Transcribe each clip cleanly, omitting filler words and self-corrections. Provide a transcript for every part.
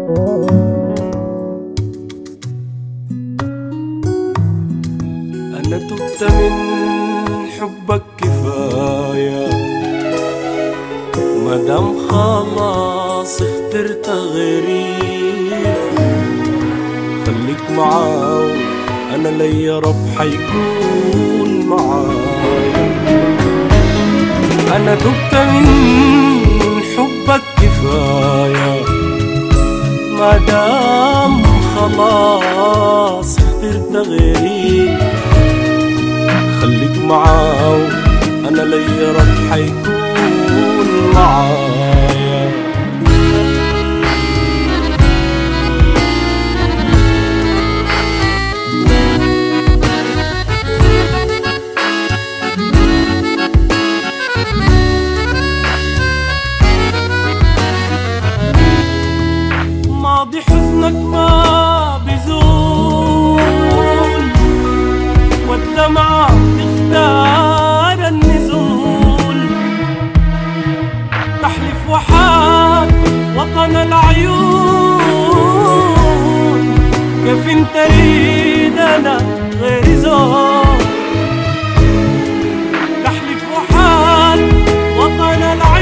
أنا تبت من حبك كفاية، مادام خلاص اخترت غيري خليك معاه، أنا ليا رب حيكون معايا. أنا تبت من حبك كفاية، مادام خلاص اخترت غيري خليك معاه، أنا ليا رب حيكون معايا. ماضي حزنك ما بيزول، والدمعة تختار النزول، تحلف وحاد وطن العيون، كيف انت تريد انا غير زول، تحلف وحاد وطن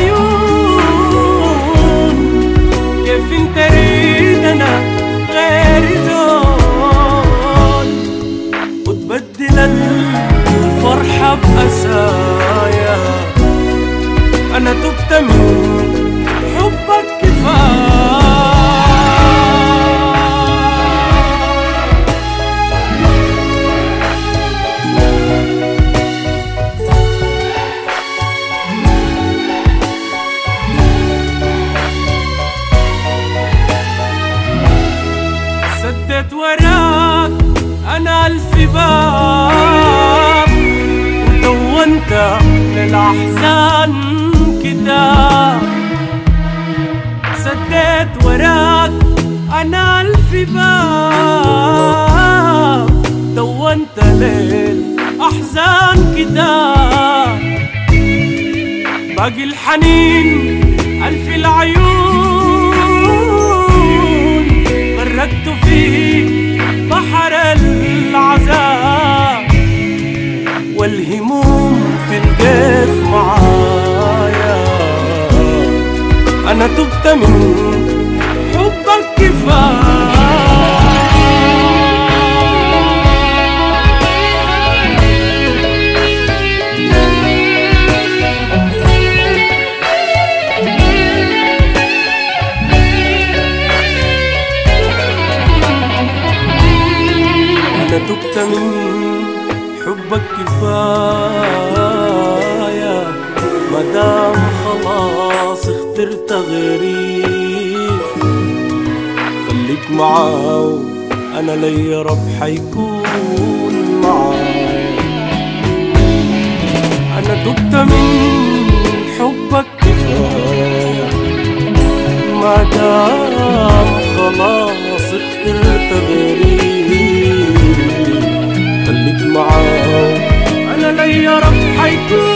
العيون، كيف انت تريد انا غير زول، وتبدل الفرحة بأسايا. أنا تبت من حبك كفاية. سدت وراك أنا ألف باب، ودونت للأحزان كتاب. سدت وراك أنا ألف باب، دونت للأحزان كتاب. باقي الحنين ألف العيون، غرقت في بحر العذاب، والهموم في القيف معايا. أنا تبت من حبك كفاية. أنا تبت من حبك كفاية، مادام خلاص اخترت غيري خليك معاه، أنا ليا رب حيكون معايا. أنا تبت من حبك كفاية، مادام خلاص اخترت غيري خليك معاه، أنا ليا رب حيكون